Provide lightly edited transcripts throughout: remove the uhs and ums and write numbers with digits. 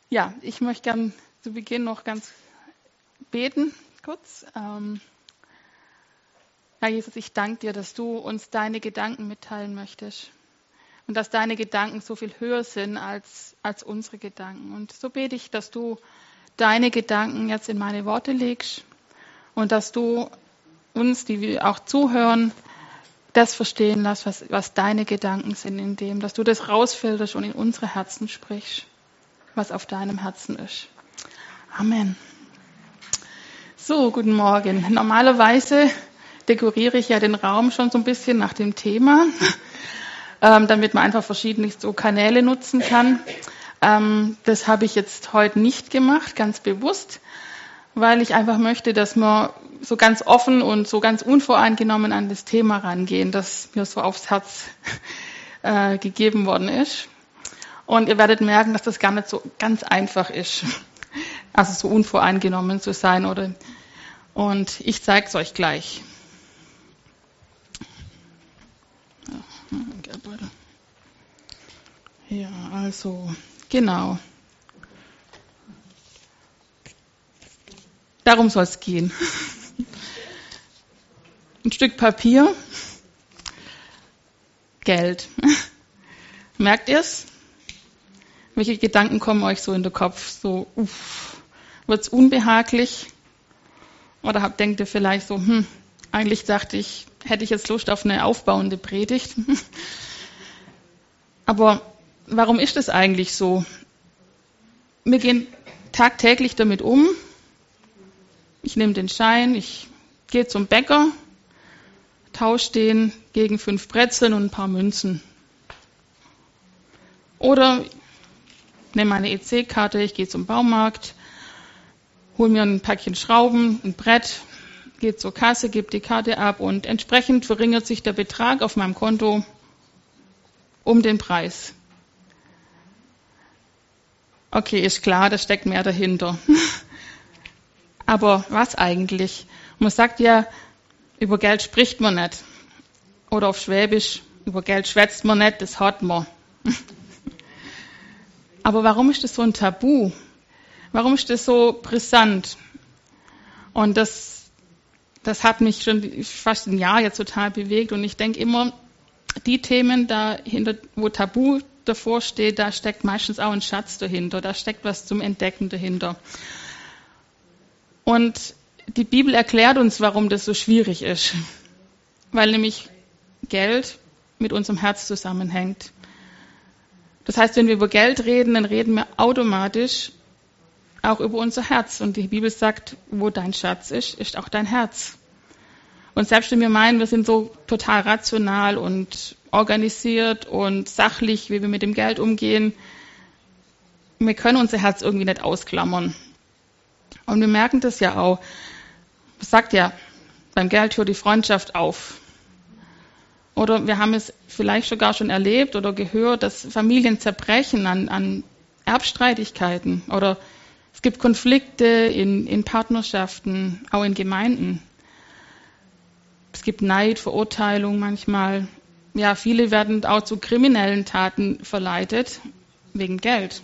Ja, ich möchte gern zu Beginn noch ganz beten, kurz. Herr Jesus, ich danke dir, dass du uns deine Gedanken mitteilen möchtest und dass deine Gedanken so viel höher sind als unsere Gedanken. Und so bete ich, dass du deine Gedanken jetzt in meine Worte legst und dass du uns, die wir auch zuhören, das verstehen lässt, was deine Gedanken sind in dem, dass du das rausfilterst und in unsere Herzen sprichst, was auf deinem Herzen ist. Amen. So, guten Morgen. Normalerweise dekoriere ich ja den Raum schon so ein bisschen nach dem Thema, damit man einfach verschiedene so Kanäle nutzen kann. Das habe ich jetzt heute nicht gemacht, ganz bewusst, weil ich einfach möchte, dass wir so ganz offen und so ganz unvoreingenommen an das Thema rangehen, das mir so aufs Herz gegeben worden ist. Und ihr werdet merken, dass das gar nicht so ganz einfach ist, also so unvoreingenommen zu sein. Und ich zeige es euch gleich. Ja, also, genau. Darum soll es gehen. Ein Stück Papier, Geld. Merkt ihr es? Welche Gedanken kommen euch so in den Kopf? So, wird es unbehaglich? Oder denkt ihr vielleicht so, eigentlich dachte ich, hätte ich jetzt Lust auf eine aufbauende Predigt. Aber warum ist das eigentlich so? Wir gehen tagtäglich damit um. Ich nehme den Schein, ich gehe zum Bäcker, tausche den gegen 5 Brezeln und ein paar Münzen. Oder nehme meine EC-Karte, ich gehe zum Baumarkt, hole mir ein Päckchen Schrauben, ein Brett, gehe zur Kasse, gebe die Karte ab und entsprechend verringert sich der Betrag auf meinem Konto um den Preis. Okay, ist klar, da steckt mehr dahinter. Aber was eigentlich? Man sagt ja, über Geld spricht man nicht. Oder auf Schwäbisch, über Geld schwätzt man nicht, das hat man. Aber warum ist das so ein Tabu? Warum ist das so brisant? Und das hat mich schon fast ein Jahr jetzt total bewegt. Und ich denke immer, die Themen dahinter, wo Tabu davor steht, da steckt meistens auch ein Schatz dahinter. Da steckt was zum Entdecken dahinter. Und die Bibel erklärt uns, warum das so schwierig ist. Weil nämlich Geld mit unserem Herz zusammenhängt. Das heißt, wenn wir über Geld reden, dann reden wir automatisch auch über unser Herz. Und die Bibel sagt, wo dein Schatz ist, ist auch dein Herz. Und selbst wenn wir meinen, wir sind so total rational und organisiert und sachlich, wie wir mit dem Geld umgehen, wir können unser Herz irgendwie nicht ausklammern. Und wir merken das ja auch. Man sagt ja, beim Geld hört die Freundschaft auf. Oder wir haben es vielleicht sogar schon erlebt oder gehört, dass Familien zerbrechen an Erbstreitigkeiten. Oder es gibt Konflikte in Partnerschaften, auch in Gemeinden. Es gibt Neid, Verurteilung manchmal. Ja, viele werden auch zu kriminellen Taten verleitet, wegen Geld.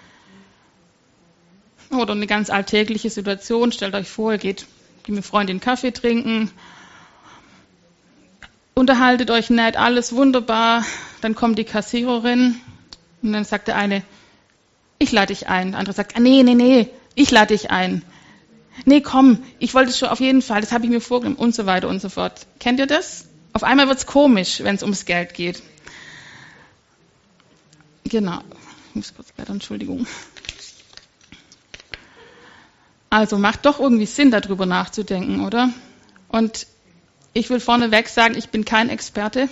Oder eine ganz alltägliche Situation. Stellt euch vor, ihr geht mit Freundin Kaffee trinken, unterhaltet euch nett, alles wunderbar. Dann kommt die Kassiererin und dann sagt der eine, ich lade dich ein. Der andere sagt, nee, ich lade dich ein. Nee, komm, ich wollte es schon auf jeden Fall, das habe ich mir vorgenommen und so weiter und so fort. Kennt ihr das? Auf einmal wird es komisch, wenn es ums Geld geht. Genau. Ich muss kurz weiter, Entschuldigung. Also macht doch irgendwie Sinn, darüber nachzudenken, oder? Und ich will vorneweg sagen, ich bin kein Experte.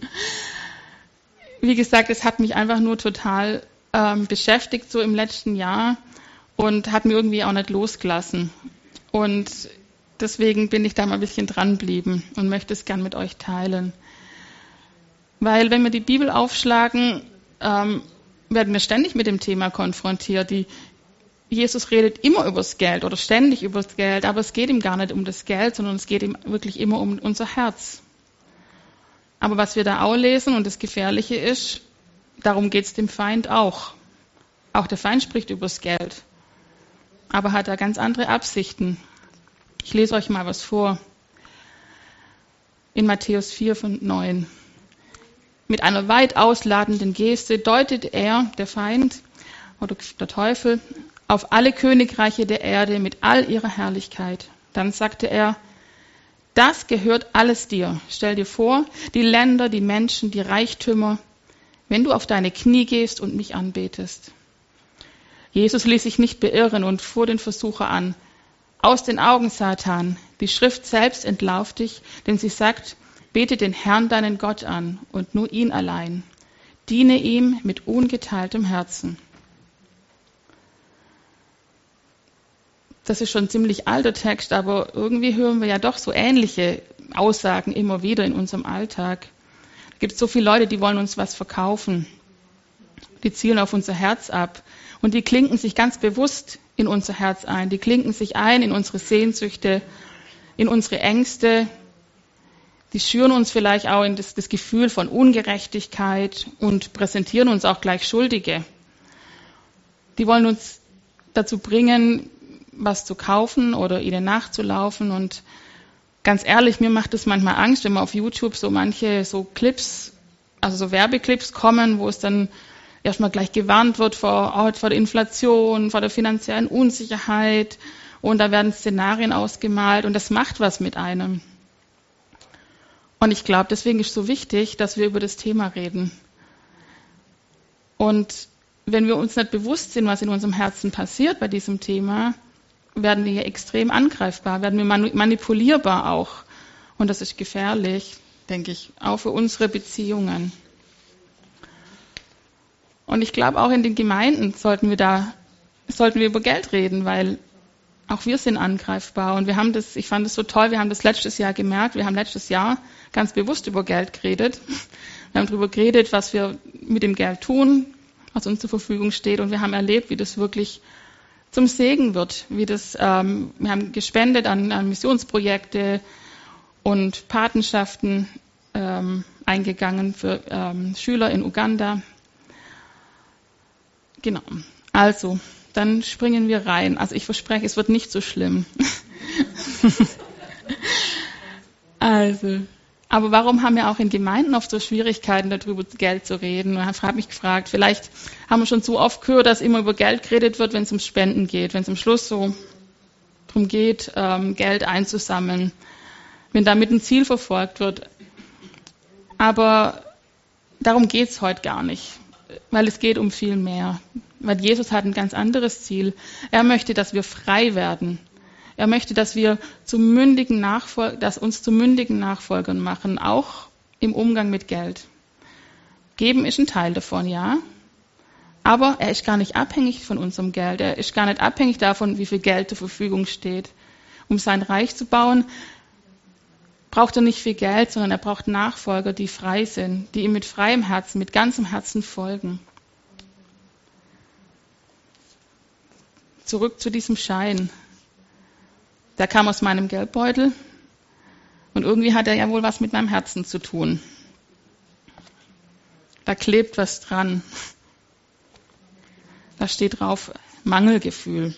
Wie gesagt, es hat mich einfach nur total beschäftigt, so im letzten Jahr und hat mir irgendwie auch nicht losgelassen. Und deswegen bin ich da mal ein bisschen dranbleiben und möchte es gern mit euch teilen. Weil wenn wir die Bibel aufschlagen, werden wir ständig mit dem Thema konfrontiert. Jesus redet immer über das Geld oder ständig über das Geld, aber es geht ihm gar nicht um das Geld, sondern es geht ihm wirklich immer um unser Herz. Aber was wir da auch lesen und das Gefährliche ist, darum geht es dem Feind auch Auch der Feind spricht übers Geld, aber hat da ganz andere Absichten. Ich lese euch mal was vor. In Matthäus 4 von 9. Mit einer weit ausladenden Geste deutet er, der Feind oder der Teufel, auf alle Königreiche der Erde mit all ihrer Herrlichkeit. Dann sagte er, das gehört alles dir. Stell dir vor, die Länder, die Menschen, die Reichtümer, wenn du auf deine Knie gehst und mich anbetest. Jesus ließ sich nicht beirren und fuhr den Versucher an. Aus den Augen, Satan, die Schrift selbst entlauft dich, denn sie sagt, bete den Herrn, deinen Gott an und nur ihn allein. Diene ihm mit ungeteiltem Herzen. Das ist schon ein ziemlich alter Text, aber irgendwie hören wir ja doch so ähnliche Aussagen immer wieder in unserem Alltag. Es gibt so viele Leute, die wollen uns was verkaufen. Die zielen auf unser Herz ab und die klinken sich ganz bewusst in unser Herz ein. Die klinken sich ein in unsere Sehnsüchte, in unsere Ängste. Die schüren uns vielleicht auch in das Gefühl von Ungerechtigkeit und präsentieren uns auch gleich Schuldige. Die wollen uns dazu bringen, was zu kaufen oder ihnen nachzulaufen. Und ganz ehrlich, mir macht es manchmal Angst, wenn man auf YouTube so manche so Clips, also so Werbeclips kommen, wo es dann erstmal gleich gewarnt wird vor der Inflation, vor der finanziellen Unsicherheit. Und da werden Szenarien ausgemalt und das macht was mit einem. Und ich glaube, deswegen ist es so wichtig, dass wir über das Thema reden. Und wenn wir uns nicht bewusst sind, was in unserem Herzen passiert bei diesem Thema, werden wir extrem angreifbar, werden wir manipulierbar auch. Und das ist gefährlich, denke ich, auch für unsere Beziehungen. Und ich glaube, auch in den Gemeinden sollten wir über Geld reden, weil auch wir sind angreifbar. Und ich fand es so toll, wir haben das letztes Jahr gemerkt, wir haben letztes Jahr ganz bewusst über Geld geredet. Wir haben darüber geredet, was wir mit dem Geld tun, was uns zur Verfügung steht. Und wir haben erlebt, wie das wirklich zum Segen wird. Wir haben gespendet an Missionsprojekte und Patenschaften eingegangen für Schüler in Uganda. Genau. Also, dann springen wir rein. Also ich verspreche, es wird nicht so schlimm. Aber warum haben wir auch in Gemeinden oft so Schwierigkeiten, darüber Geld zu reden? Und ich habe mich gefragt, vielleicht haben wir schon so oft gehört, dass immer über Geld geredet wird, wenn es um Spenden geht, wenn es am Schluss so darum geht, Geld einzusammeln, wenn damit ein Ziel verfolgt wird. Aber darum geht es heute gar nicht, weil es geht um viel mehr. Weil Jesus hat ein ganz anderes Ziel. Er möchte, dass wir frei werden. Er möchte, dass wir uns zu mündigen Nachfolgern machen, auch im Umgang mit Geld. Geben ist ein Teil davon, ja. Aber er ist gar nicht abhängig von unserem Geld. Er ist gar nicht abhängig davon, wie viel Geld zur Verfügung steht. Um sein Reich zu bauen, braucht er nicht viel Geld, sondern er braucht Nachfolger, die frei sind, die ihm mit freiem Herzen, mit ganzem Herzen folgen. Zurück zu diesem Schein. Der kam aus meinem Geldbeutel und irgendwie hat er ja wohl was mit meinem Herzen zu tun. Da klebt was dran. Da steht drauf Mangelgefühl.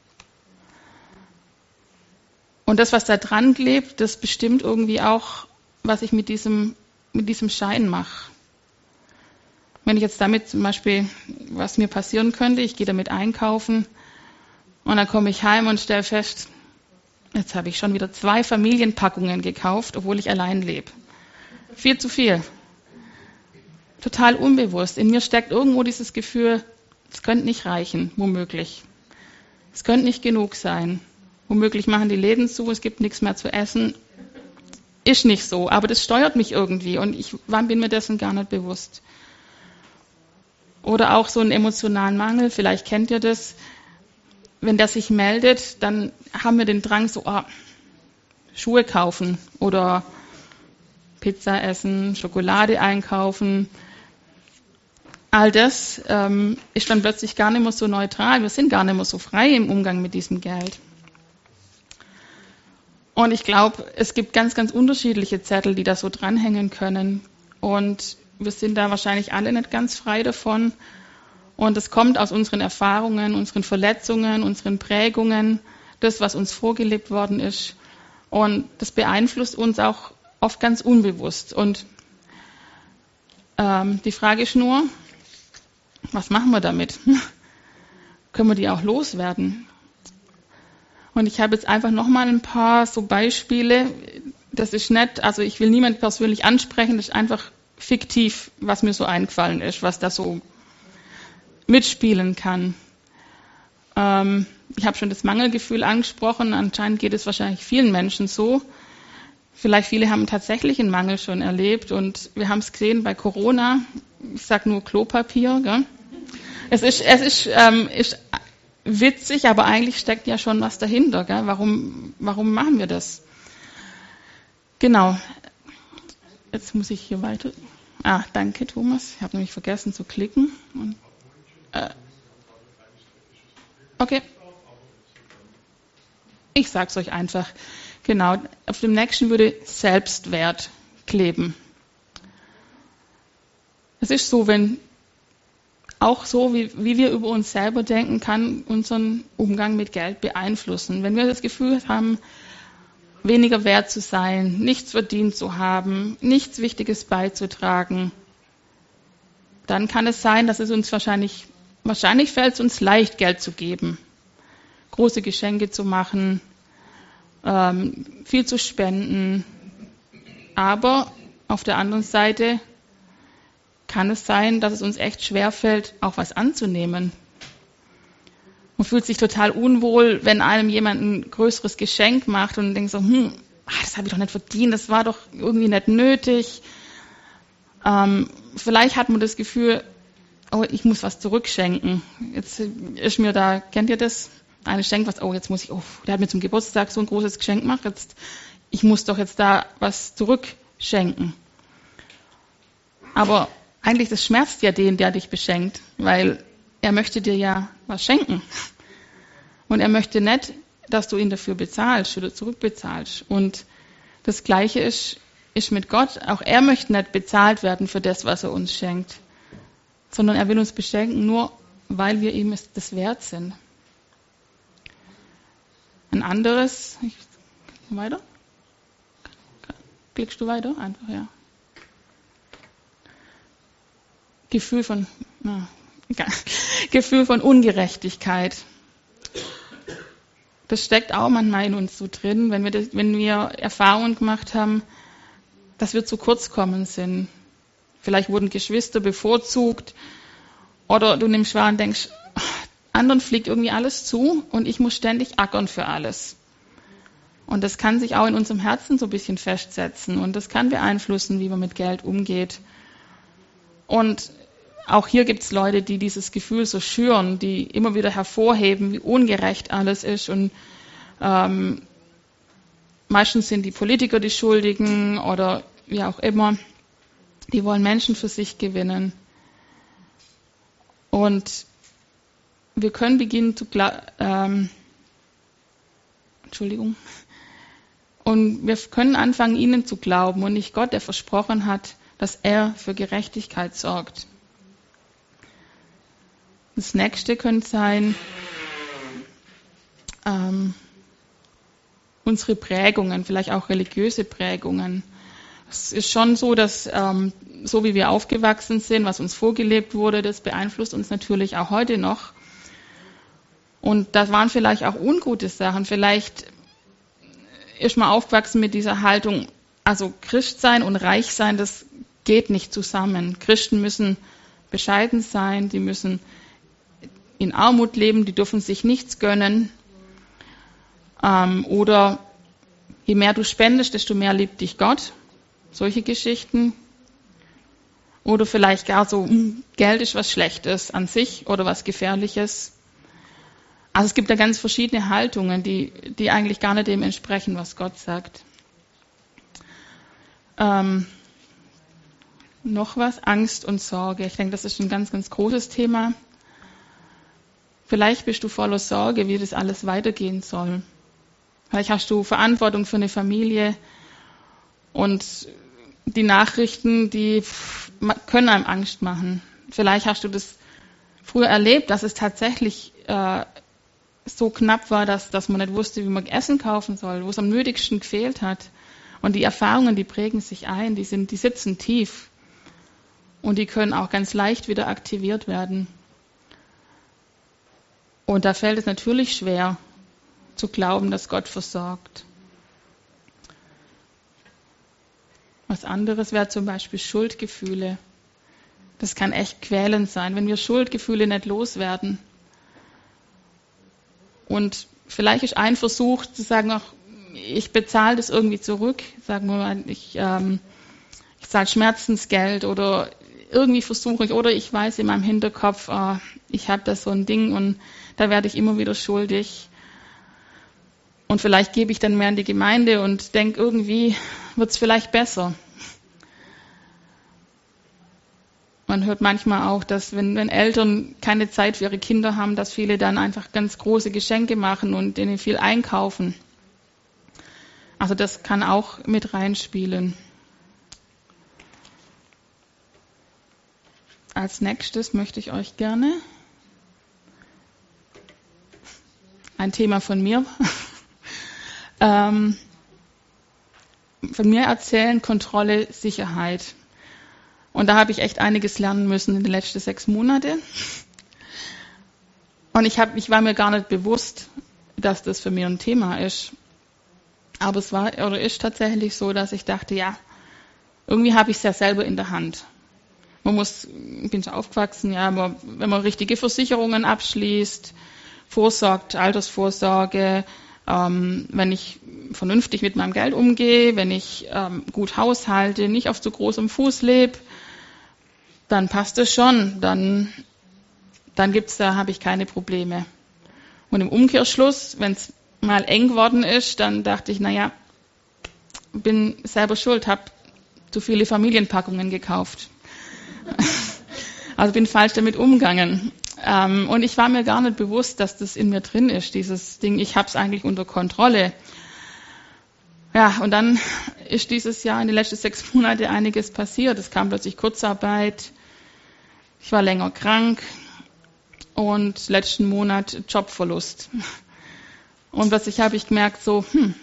Und das, was da dran klebt, das bestimmt irgendwie auch, was ich mit diesem Schein mache. Wenn ich jetzt damit zum Beispiel, was mir passieren könnte, ich gehe damit einkaufen und dann komme ich heim und stelle fest, jetzt habe ich schon wieder 2 Familienpackungen gekauft, obwohl ich allein lebe. Viel zu viel. Total unbewusst. In mir steckt irgendwo dieses Gefühl, es könnte nicht reichen, womöglich. Es könnte nicht genug sein. Womöglich machen die Läden zu, es gibt nichts mehr zu essen. Ist nicht so, aber das steuert mich irgendwie und ich bin mir dessen gar nicht bewusst. Oder auch so einen emotionalen Mangel, vielleicht kennt ihr das. Wenn der sich meldet, dann haben wir den Drang, Schuhe kaufen oder Pizza essen, Schokolade einkaufen. All das ist dann plötzlich gar nicht mehr so neutral. Wir sind gar nicht mehr so frei im Umgang mit diesem Geld. Und ich glaube, es gibt ganz, ganz unterschiedliche Zettel, die da so dranhängen können. Und wir sind da wahrscheinlich alle nicht ganz frei davon. Und es kommt aus unseren Erfahrungen, unseren Verletzungen, unseren Prägungen, das, was uns vorgelebt worden ist. Und das beeinflusst uns auch oft ganz unbewusst. Und die Frage ist nur, was machen wir damit? Können wir die auch loswerden? Und ich habe jetzt einfach nochmal ein paar so Beispiele. Das ist nett, also ich will niemanden persönlich ansprechen, das ist einfach fiktiv, was mir so eingefallen ist, was da so mitspielen kann. Ich habe schon das Mangelgefühl angesprochen, anscheinend geht es wahrscheinlich vielen Menschen so. Vielleicht viele haben tatsächlich einen Mangel schon erlebt und wir haben es gesehen bei Corona, ich sage nur Klopapier. Gell? Es ist witzig, aber eigentlich steckt ja schon was dahinter. Gell? Warum machen wir das? Genau. Jetzt muss ich hier weiter. Danke, Thomas. Ich habe nämlich vergessen zu klicken. Okay. Ich sage es euch einfach. Genau. Auf dem nächsten würde Selbstwert kleben. Es ist so, wenn auch so, wie wir über uns selber denken, kann unseren Umgang mit Geld beeinflussen. Wenn wir das Gefühl haben, weniger wert zu sein, nichts verdient zu haben, nichts Wichtiges beizutragen, dann kann es sein, dass es uns wahrscheinlich fällt es uns leicht, Geld zu geben, große Geschenke zu machen, viel zu spenden. Aber auf der anderen Seite kann es sein, dass es uns echt schwerfällt, auch was anzunehmen. Man fühlt sich total unwohl, wenn einem jemand ein größeres Geschenk macht und denkt so, das habe ich doch nicht verdient, das war doch irgendwie nicht nötig. Vielleicht hat man das Gefühl, ich muss was zurückschenken. Jetzt ist mir da, kennt ihr das? Eine schenkt was, jetzt muss ich, der hat mir zum Geburtstag so ein großes Geschenk gemacht, ich muss doch jetzt da was zurückschenken. Aber eigentlich, das schmerzt ja den, der dich beschenkt, weil er möchte dir ja was schenken. Und er möchte nicht, dass du ihn dafür bezahlst oder zurückbezahlst. Und das Gleiche ist mit Gott. Auch er möchte nicht bezahlt werden für das, was er uns schenkt, sondern er will uns beschenken, nur weil wir ihm das wert sind. Ein anderes, weiter? Klickst du weiter? Einfach, ja. Gefühl von Ungerechtigkeit. Das steckt auch manchmal in uns so drin, wenn wir Erfahrungen gemacht haben, dass wir zu kurz kommen sind. Vielleicht wurden Geschwister bevorzugt oder du nimmst wahr und denkst, anderen fliegt irgendwie alles zu und ich muss ständig ackern für alles. Und das kann sich auch in unserem Herzen so ein bisschen festsetzen und das kann beeinflussen, wie man mit Geld umgeht. Und auch hier gibt es Leute, die dieses Gefühl so schüren, die immer wieder hervorheben, wie ungerecht alles ist. Und meistens sind die Politiker die Schuldigen oder wie auch immer. Die wollen Menschen für sich gewinnen. Und wir können beginnen Und wir können anfangen, ihnen zu glauben und nicht Gott, der versprochen hat, dass er für Gerechtigkeit sorgt. Das nächste könnte sein, unsere Prägungen, vielleicht auch religiöse Prägungen. Es ist schon so, dass so wie wir aufgewachsen sind, was uns vorgelebt wurde, das beeinflusst uns natürlich auch heute noch. Und das waren vielleicht auch ungute Sachen. Vielleicht ist man aufgewachsen mit dieser Haltung, also Christ sein und reich sein, das geht nicht zusammen. Christen müssen bescheiden sein, die müssen in Armut leben, die dürfen sich nichts gönnen. Oder je mehr du spendest, desto mehr liebt dich Gott. Solche Geschichten. Oder vielleicht gar so, Geld ist was Schlechtes an sich oder was Gefährliches. Also es gibt da ganz verschiedene Haltungen, die eigentlich gar nicht dem entsprechen, was Gott sagt. Noch was? Angst und Sorge. Ich denke, das ist ein ganz, ganz großes Thema. Vielleicht bist du voller Sorge, wie das alles weitergehen soll. Vielleicht hast du Verantwortung für eine Familie und die Nachrichten, die können einem Angst machen. Vielleicht hast du das früher erlebt, dass es tatsächlich so knapp war, dass man nicht wusste, wie man Essen kaufen soll, wo es am nötigsten gefehlt hat. Und die Erfahrungen, die prägen sich ein, die sitzen tief. Und die können auch ganz leicht wieder aktiviert werden. Und da fällt es natürlich schwer, zu glauben, dass Gott versorgt. Was anderes wäre zum Beispiel Schuldgefühle. Das kann echt quälend sein, wenn wir Schuldgefühle nicht loswerden. Und vielleicht ist ein Versuch zu sagen, ach, ich bezahle das irgendwie zurück. Sagen wir mal, ich zahle Schmerzensgeld oder irgendwie versuche ich, oder ich weiß in meinem Hinterkopf, ich habe da so ein Ding und da werde ich immer wieder schuldig. Und vielleicht gebe ich dann mehr in die Gemeinde und denke, irgendwie wird es vielleicht besser. Man hört manchmal auch, dass wenn Eltern keine Zeit für ihre Kinder haben, dass viele dann einfach ganz große Geschenke machen und denen viel einkaufen. Also das kann auch mit reinspielen. Als nächstes möchte ich euch gerne ein Thema von mir erzählen, Kontrolle, Sicherheit. Und da habe ich echt einiges lernen müssen in den letzten 6 Monaten. Und ich war mir gar nicht bewusst, dass das für mich ein Thema ist. Aber es war oder ist tatsächlich so, dass ich dachte, ja, irgendwie habe ich es ja selber in der Hand. Ich bin schon aufgewachsen, ja, aber wenn man richtige Versicherungen abschließt, vorsorgt, Altersvorsorge, wenn ich vernünftig mit meinem Geld umgehe, wenn ich gut haushalte, nicht auf zu großem Fuß lebe, dann passt es schon, dann habe ich keine Probleme. Und im Umkehrschluss, wenn es mal eng geworden ist, dann dachte ich, naja, bin selber schuld, habe zu viele Familienpackungen gekauft. Also bin falsch damit umgegangen. Und ich war mir gar nicht bewusst, dass das in mir drin ist, dieses Ding, ich habe es eigentlich unter Kontrolle. Ja, und dann ist dieses Jahr in den letzten 6 Monaten einiges passiert. Es kam plötzlich Kurzarbeit, ich war länger krank und letzten Monat Jobverlust. Und plötzlich habe ich gemerkt, so,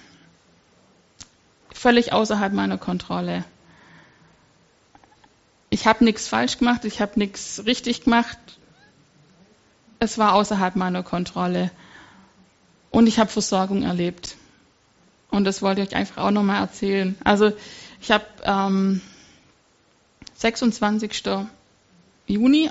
völlig außerhalb meiner Kontrolle. Ich habe nichts falsch gemacht, ich habe nichts richtig gemacht. Es war außerhalb meiner Kontrolle. Und ich habe Versorgung erlebt. Und das wollte ich euch einfach auch nochmal erzählen. Also ich habe 26. Juni,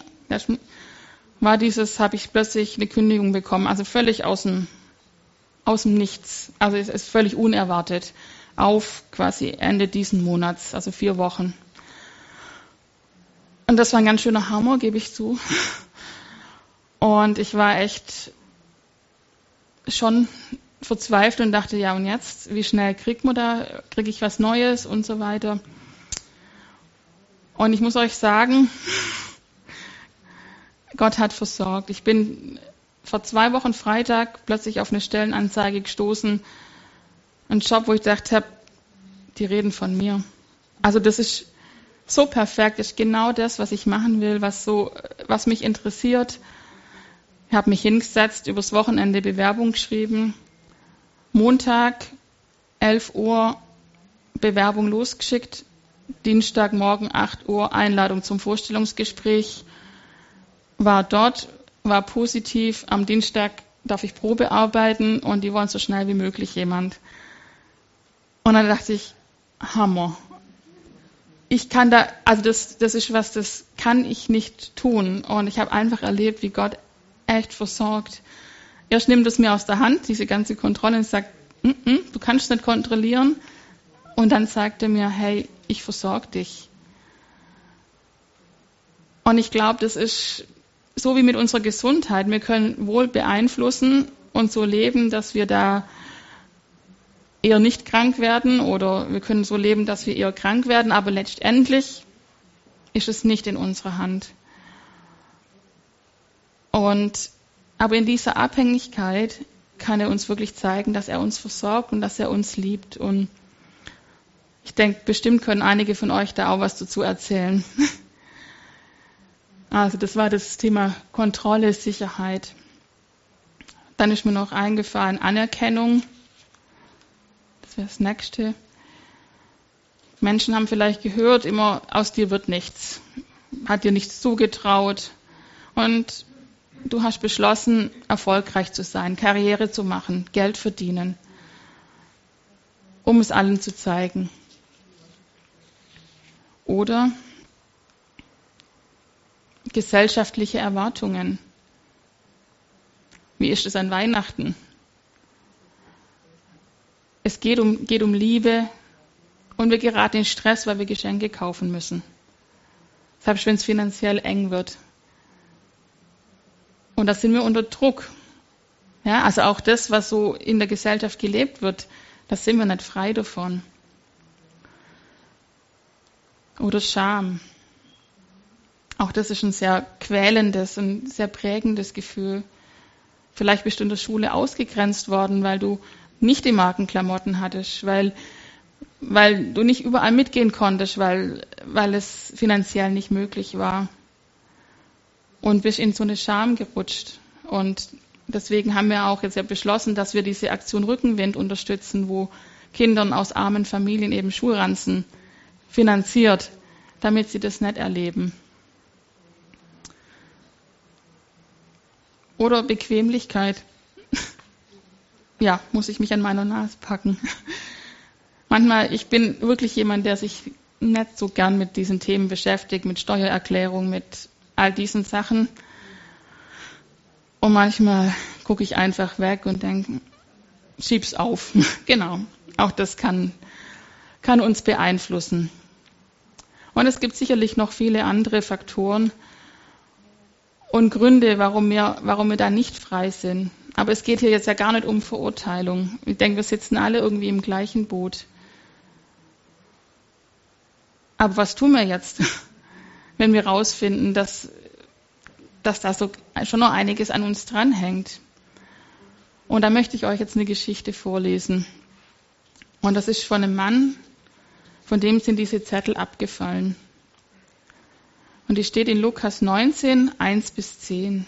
habe ich plötzlich eine Kündigung bekommen. Also völlig aus dem Nichts. Also es ist völlig unerwartet. Auf quasi Ende diesen Monats, also 4 Wochen. Und das war ein ganz schöner Hammer, gebe ich zu. Und ich war echt schon verzweifelt und dachte, ja und jetzt, wie schnell kriege ich was Neues und so weiter. Und ich muss euch sagen, Gott hat versorgt. Ich bin vor 2 Wochen Freitag plötzlich auf eine Stellenanzeige gestoßen, einen Job, wo ich gedacht habe, die reden von mir. Also das ist so perfekt, ist genau das, was ich machen will, was mich interessiert. Ich habe mich hingesetzt, übers Wochenende Bewerbung geschrieben. Montag, 11 Uhr, Bewerbung losgeschickt. Dienstagmorgen, 8 Uhr, Einladung zum Vorstellungsgespräch. War dort, war positiv. Am Dienstag darf ich Probe arbeiten und die wollen so schnell wie möglich jemand. Und dann dachte ich, Hammer. Ich kann das ist was, das kann ich nicht tun. Und ich habe einfach erlebt, wie Gott echt versorgt. Erst nimmt es mir aus der Hand, diese ganze Kontrolle, und sagt, du kannst es nicht kontrollieren. Und dann sagt er mir, hey, ich versorge dich. Und ich glaube, das ist so wie mit unserer Gesundheit. Wir können wohl beeinflussen und so leben, dass wir da eher nicht krank werden, oder wir können so leben, dass wir eher krank werden, aber letztendlich ist es nicht in unserer Hand. Aber in dieser Abhängigkeit kann er uns wirklich zeigen, dass er uns versorgt und dass er uns liebt. Und ich denke, bestimmt können einige von euch da auch was dazu erzählen. Also das war das Thema Kontrolle, Sicherheit. Dann ist mir noch eingefallen, Anerkennung. Das wäre das Nächste. Menschen haben vielleicht gehört, immer aus dir wird nichts. Hat dir nichts zugetraut. Und du hast beschlossen, erfolgreich zu sein, Karriere zu machen, Geld verdienen, um es allen zu zeigen. Oder gesellschaftliche Erwartungen. Wie ist es an Weihnachten? Es geht um Liebe und wir geraten in Stress, weil wir Geschenke kaufen müssen. Selbst wenn es finanziell eng wird. Und da sind wir unter Druck. Ja, also auch das, was so in der Gesellschaft gelebt wird, da sind wir nicht frei davon. Oder Scham. Auch das ist ein sehr quälendes und sehr prägendes Gefühl. Vielleicht bist du in der Schule ausgegrenzt worden, weil du nicht die Markenklamotten hattest, weil du nicht überall mitgehen konntest, weil es finanziell nicht möglich war. Und bist in so eine Scham gerutscht. Und deswegen haben wir auch jetzt ja beschlossen, dass wir diese Aktion Rückenwind unterstützen, wo Kindern aus armen Familien eben Schulranzen finanziert, damit sie das nicht erleben. Oder Bequemlichkeit. Ja, muss ich mich an meiner Nase packen. Manchmal, ich bin wirklich jemand, der sich nicht so gern mit diesen Themen beschäftigt, mit Steuererklärung, mit all diesen Sachen. Und manchmal gucke ich einfach weg und denke, schieb's auf. Genau, auch das kann uns beeinflussen. Und es gibt sicherlich noch viele andere Faktoren und Gründe, warum wir da nicht frei sind. Aber es geht hier jetzt ja gar nicht um Verurteilung. Ich denke, wir sitzen alle irgendwie im gleichen Boot. Aber was tun wir jetzt, wenn wir rausfinden, dass da so schon noch einiges an uns dranhängt? Und da möchte ich euch jetzt eine Geschichte vorlesen. Und das ist von einem Mann, von dem sind diese Zettel abgefallen. Und die steht in Lukas 19, 1-10.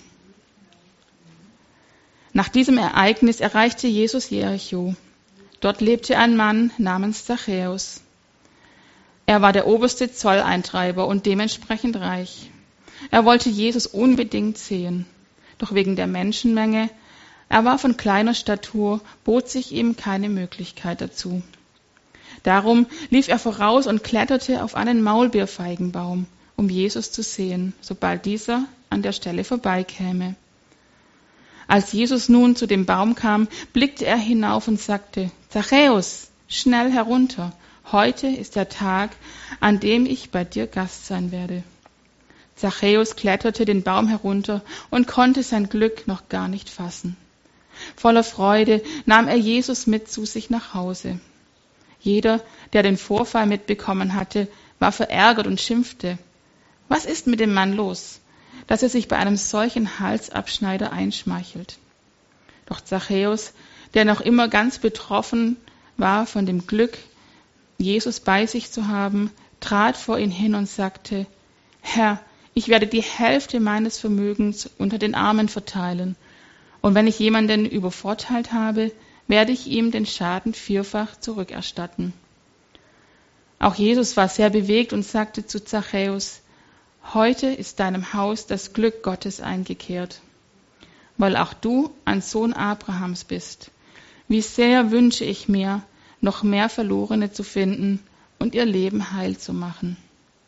Nach diesem Ereignis erreichte Jesus Jericho. Dort lebte ein Mann namens Zachäus. Er war der oberste Zolleintreiber und dementsprechend reich. Er wollte Jesus unbedingt sehen. Doch wegen der Menschenmenge, er war von kleiner Statur, bot sich ihm keine Möglichkeit dazu. Darum lief er voraus und kletterte auf einen Maulbeerfeigenbaum, um Jesus zu sehen, sobald dieser an der Stelle vorbeikäme. Als Jesus nun zu dem Baum kam, blickte er hinauf und sagte, Zachäus, schnell herunter, heute ist der Tag, an dem ich bei dir Gast sein werde. Zachäus kletterte den Baum herunter und konnte sein Glück noch gar nicht fassen. Voller Freude nahm er Jesus mit zu sich nach Hause. Jeder, der den Vorfall mitbekommen hatte, war verärgert und schimpfte. Was ist mit dem Mann los, dass er sich bei einem solchen Halsabschneider einschmeichelt? Doch Zachäus, der noch immer ganz betroffen war von dem Glück, Jesus bei sich zu haben, trat vor ihn hin und sagte, Herr, ich werde die Hälfte meines Vermögens unter den Armen verteilen. Und wenn ich jemanden übervorteilt habe, werde ich ihm den Schaden vierfach zurückerstatten. Auch Jesus war sehr bewegt und sagte zu Zachäus, heute ist deinem Haus das Glück Gottes eingekehrt, weil auch du ein Sohn Abrahams bist. Wie sehr wünsche ich mir, noch mehr Verlorene zu finden und ihr Leben heil zu machen.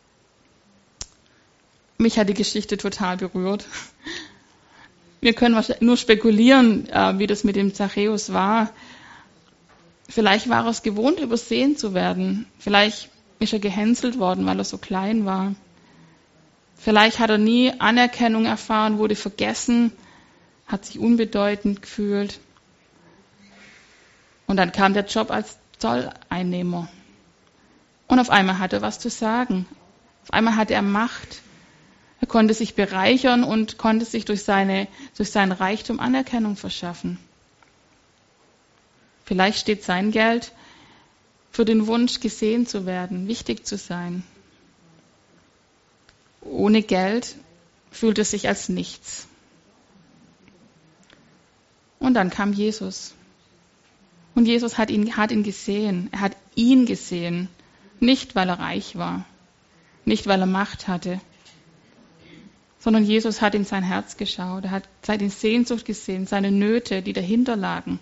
Mich hat die Geschichte total berührt. Wir können wahrscheinlich nur spekulieren, wie das mit dem Zachäus war. Vielleicht war er es gewohnt, übersehen zu werden. Vielleicht ist er gehänselt worden, weil er so klein war. Vielleicht hat er nie Anerkennung erfahren, wurde vergessen, hat sich unbedeutend gefühlt. Und dann kam der Job als Zolleinnehmer. Und auf einmal hat er was zu sagen. Auf einmal hatte er Macht. Er konnte sich bereichern und konnte sich durch seinen Reichtum Anerkennung verschaffen. Vielleicht steht sein Geld für den Wunsch, gesehen zu werden, wichtig zu sein. Ohne Geld fühlte sich als nichts. Und dann kam Jesus. Und Jesus hat ihn gesehen. Er hat ihn gesehen. Nicht, weil er reich war. Nicht, weil er Macht hatte. Sondern Jesus hat in sein Herz geschaut. Er hat seine Sehnsucht gesehen, seine Nöte, die dahinter lagen.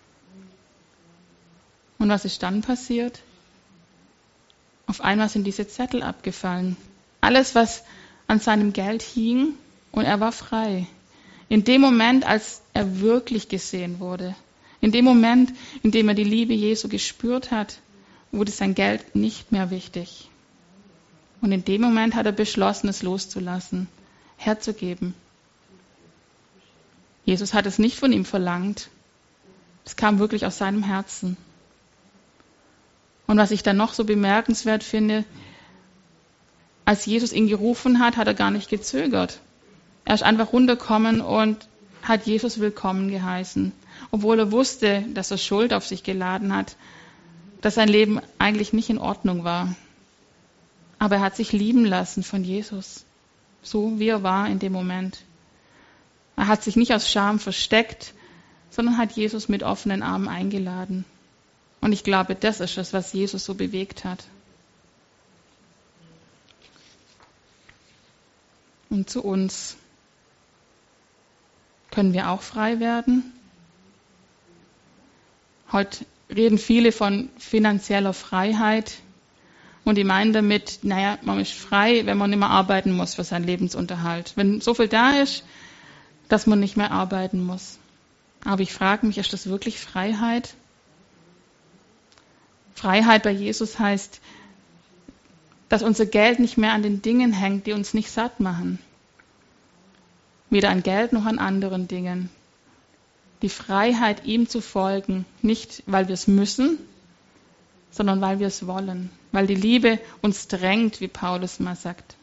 Und was ist dann passiert? Auf einmal sind diese Zettel abgefallen. Alles, was an seinem Geld hing, und er war frei. In dem Moment, als er wirklich gesehen wurde, in dem Moment, in dem er die Liebe Jesu gespürt hat, wurde sein Geld nicht mehr wichtig. Und in dem Moment hat er beschlossen, es loszulassen, herzugeben. Jesus hat es nicht von ihm verlangt. Es kam wirklich aus seinem Herzen. Und was ich dann noch so bemerkenswert finde, als Jesus ihn gerufen hat, hat er gar nicht gezögert. Er ist einfach runtergekommen und hat Jesus willkommen geheißen. Obwohl er wusste, dass er Schuld auf sich geladen hat, dass sein Leben eigentlich nicht in Ordnung war. Aber er hat sich lieben lassen von Jesus, so wie er war in dem Moment. Er hat sich nicht aus Scham versteckt, sondern hat Jesus mit offenen Armen eingeladen. Und ich glaube, das ist es, was Jesus so bewegt hat. Und zu uns. Können wir auch frei werden? Heute reden viele von finanzieller Freiheit und die meinen damit, man ist frei, wenn man nicht mehr arbeiten muss für seinen Lebensunterhalt. Wenn so viel da ist, dass man nicht mehr arbeiten muss. Aber ich frage mich, ist das wirklich Freiheit? Freiheit bei Jesus heißt, dass unser Geld nicht mehr an den Dingen hängt, die uns nicht satt machen. Weder an Geld noch an anderen Dingen. Die Freiheit, ihm zu folgen, nicht weil wir es müssen, sondern weil wir es wollen. Weil die Liebe uns drängt, wie Paulus mal sagt.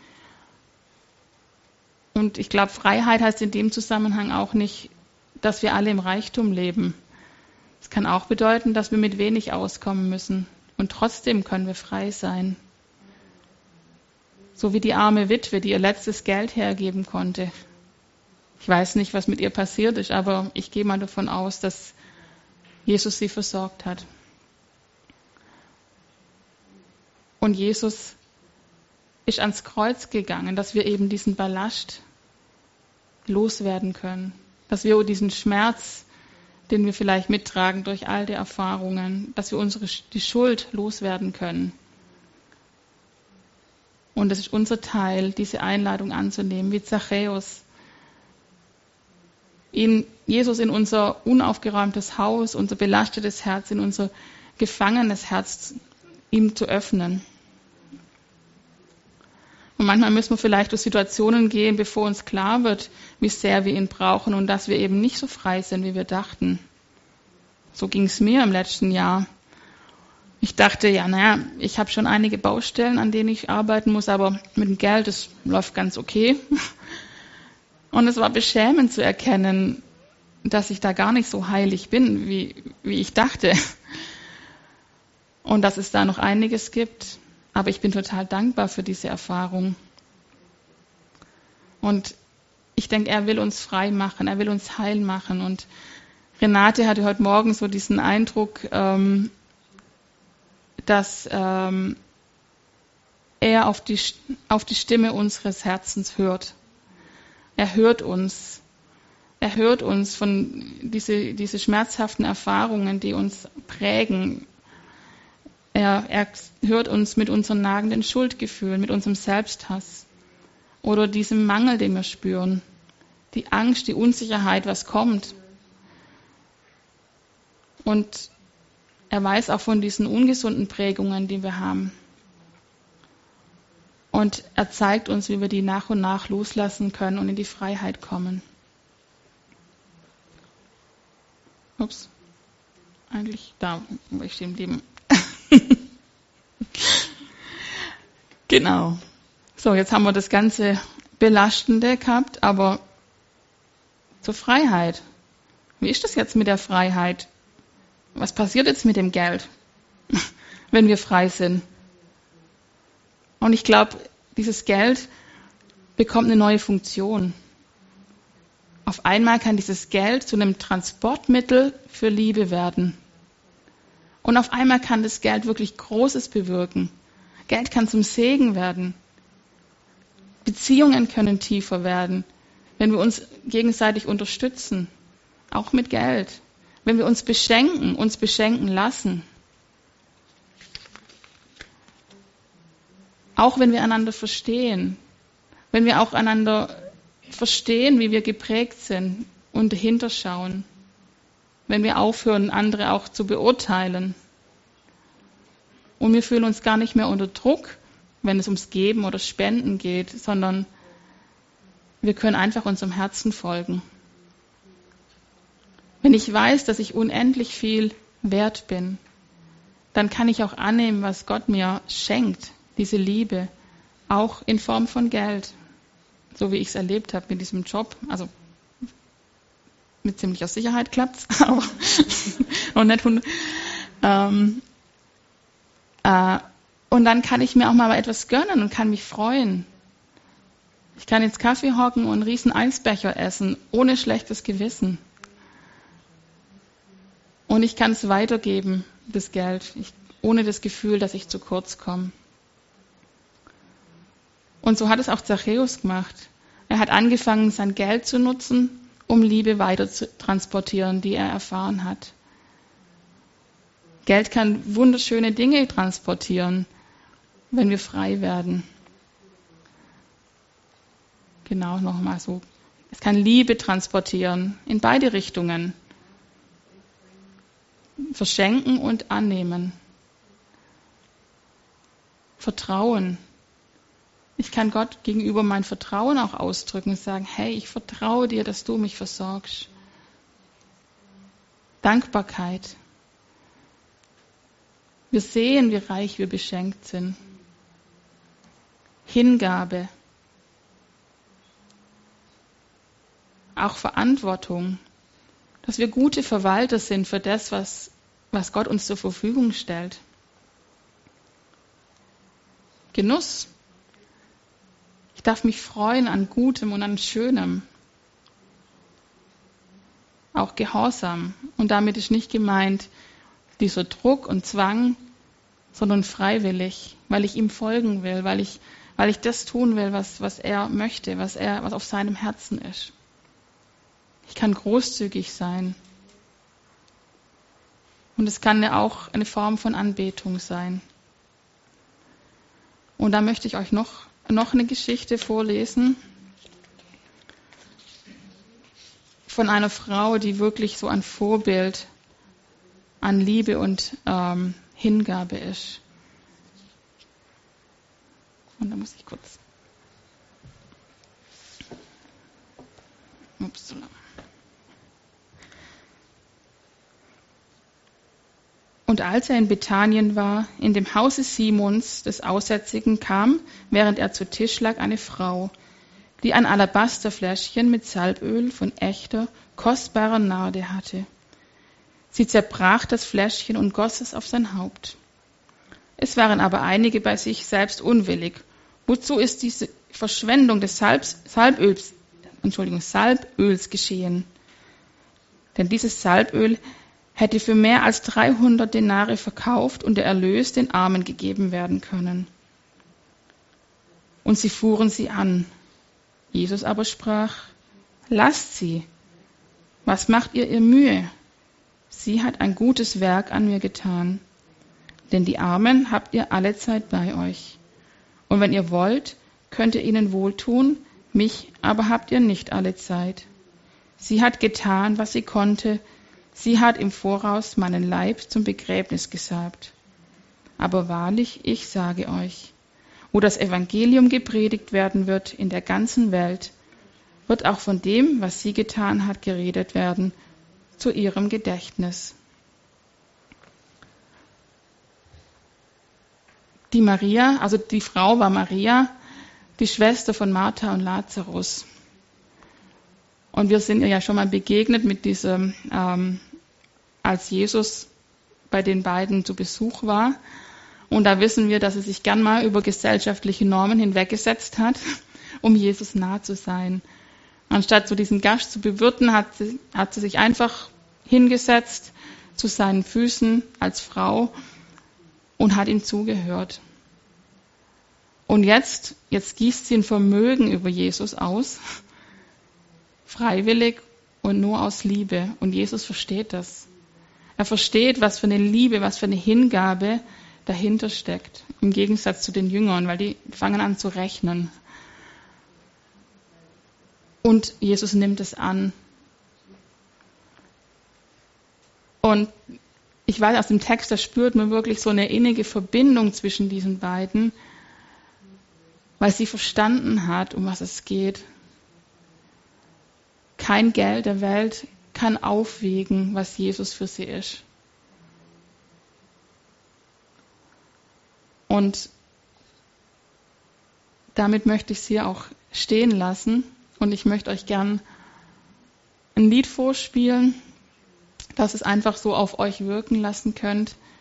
Und ich glaube, Freiheit heißt in dem Zusammenhang auch nicht, dass wir alle im Reichtum leben. Es kann auch bedeuten, dass wir mit wenig auskommen müssen. Und trotzdem können wir frei sein. So wie die arme Witwe, die ihr letztes Geld hergeben konnte. Ich weiß nicht, was mit ihr passiert ist, aber ich gehe mal davon aus, dass Jesus sie versorgt hat. Und Jesus ist ans Kreuz gegangen, dass wir eben diesen Ballast loswerden können. Dass wir diesen Schmerz, den wir vielleicht mittragen durch alte Erfahrungen, dass wir die Schuld loswerden können. Und es ist unser Teil, diese Einladung anzunehmen, wie Zachäus. Jesus in unser unaufgeräumtes Haus, unser belastetes Herz, in unser gefangenes Herz, ihm zu öffnen. Und manchmal müssen wir vielleicht durch Situationen gehen, bevor uns klar wird, wie sehr wir ihn brauchen und dass wir eben nicht so frei sind, wie wir dachten. So ging es mir im letzten Jahr. Ich dachte, ich habe schon einige Baustellen, an denen ich arbeiten muss, aber mit dem Geld, das läuft ganz okay. Und es war beschämend zu erkennen, dass ich da gar nicht so heilig bin, wie ich dachte. Und dass es da noch einiges gibt. Aber ich bin total dankbar für diese Erfahrung. Und ich denke, er will uns frei machen, er will uns heil machen. Und Renate hatte heute Morgen so diesen Eindruck, dass er auf die Stimme unseres Herzens hört. Er hört uns. Er hört uns von diese schmerzhaften Erfahrungen, die uns prägen. Er hört uns mit unseren nagenden Schuldgefühlen, mit unserem Selbsthass oder diesem Mangel, den wir spüren. Die Angst, die Unsicherheit, was kommt. Und er weiß auch von diesen ungesunden Prägungen, die wir haben. Und er zeigt uns, wie wir die nach und nach loslassen können und in die Freiheit kommen. Ups, eigentlich da, wo ich stehen geblieben. Genau. So, jetzt haben wir das ganze Belastende gehabt, aber zur Freiheit. Wie ist das jetzt mit der Freiheit? Was passiert jetzt mit dem Geld, wenn wir frei sind? Und ich glaube, dieses Geld, bekommt eine neue Funktion. Auf einmal kann dieses Geld zu einem Transportmittel für Liebe werden. Und auf einmal kann das Geld wirklich Großes bewirken. Geld kann zum Segen werden. Beziehungen können tiefer werden, wenn wir uns gegenseitig unterstützen, auch mit Geld. Wenn wir uns beschenken lassen. Auch wenn wir einander verstehen. Wenn wir auch einander verstehen, wie wir geprägt sind und dahinter schauen. Wenn wir aufhören, andere auch zu beurteilen. Und wir fühlen uns gar nicht mehr unter Druck, wenn es ums Geben oder Spenden geht, sondern wir können einfach unserem Herzen folgen. Wenn ich weiß, dass ich unendlich viel wert bin, dann kann ich auch annehmen, was Gott mir schenkt, diese Liebe, auch in Form von Geld, so wie ich es erlebt habe mit diesem Job. Also mit ziemlicher Sicherheit klappt es, aber noch nicht 100. Und dann kann ich mir auch mal etwas gönnen und kann mich freuen. Ich kann ins Kaffee hocken und einen riesen Eisbecher essen, ohne schlechtes Gewissen. Und ich kann es weitergeben, das Geld, ohne das Gefühl, dass ich zu kurz komme. Und so hat es auch Zachäus gemacht. Er hat angefangen, sein Geld zu nutzen, um Liebe weiter zu transportieren, die er erfahren hat. Geld kann wunderschöne Dinge transportieren, wenn wir frei werden. Genau, nochmal so. Es kann Liebe transportieren, in beide Richtungen. Verschenken und annehmen. Vertrauen. Ich kann Gott gegenüber mein Vertrauen auch ausdrücken und sagen, hey, ich vertraue dir, dass du mich versorgst. Dankbarkeit. Wir sehen, wie reich wir beschenkt sind. Hingabe. Auch Verantwortung. Dass wir gute Verwalter sind für das, was Gott uns zur Verfügung stellt. Genuss. Ich darf mich freuen an Gutem und an Schönem. Auch Gehorsam. Und damit ist nicht gemeint dieser Druck und Zwang, sondern freiwillig, weil ich ihm folgen will, weil ich das tun will, was er möchte, was auf seinem Herzen ist. Ich kann großzügig sein. Und es kann ja auch eine Form von Anbetung sein. Und da möchte ich euch noch eine Geschichte vorlesen von einer Frau, die wirklich so ein Vorbild an Liebe und Hingabe ist. Und da muss ich kurz. Upsala. Und als er in Bethanien war, in dem Hause Simons, des Aussätzigen, kam, während er zu Tisch lag, eine Frau, die ein Alabasterfläschchen mit Salböl von echter, kostbarer Narde hatte. Sie zerbrach das Fläschchen und goss es auf sein Haupt. Es waren aber einige bei sich selbst unwillig. Wozu ist diese Verschwendung des Salböls geschehen? Denn dieses Salböl hätte für mehr als 300 Denare verkauft und der Erlös den Armen gegeben werden können. Und sie fuhren sie an. Jesus aber sprach, lasst sie. Was macht ihr Mühe? Sie hat ein gutes Werk an mir getan. Denn die Armen habt ihr allezeit bei euch. Und wenn ihr wollt, könnt ihr ihnen wohltun, mich aber habt ihr nicht allezeit. Sie hat getan, was sie konnte. Sie hat im Voraus meinen Leib zum Begräbnis gesalbt. Aber wahrlich, ich sage euch, wo das Evangelium gepredigt werden wird in der ganzen Welt, wird auch von dem, was sie getan hat, geredet werden, zu ihrem Gedächtnis. Die Maria, also die Frau war Maria, die Schwester von Martha und Lazarus. Und wir sind ihr ja schon mal begegnet mit diesem, als Jesus bei den beiden zu Besuch war. Und da wissen wir, dass sie sich gern mal über gesellschaftliche Normen hinweggesetzt hat um Jesus nah zu sein. Anstatt so diesen Gast zu bewirten, hat sie sich einfach hingesetzt zu seinen Füßen als Frau und hat ihm zugehört. Und jetzt gießt sie ein Vermögen über Jesus aus, freiwillig und nur aus Liebe. Und Jesus versteht das. Er versteht, was für eine Liebe, was für eine Hingabe dahinter steckt. Im Gegensatz zu den Jüngern, weil die fangen an zu rechnen. Und Jesus nimmt es an. Und ich weiß, aus dem Text, da spürt man wirklich so eine innige Verbindung zwischen diesen beiden, weil sie verstanden hat, um was es geht. Kein Geld der Welt kann aufwiegen, was Jesus für sie ist. Und damit möchte ich sie auch stehen lassen. Und ich möchte euch gern ein Lied vorspielen, dass es einfach so auf euch wirken lassen könnt.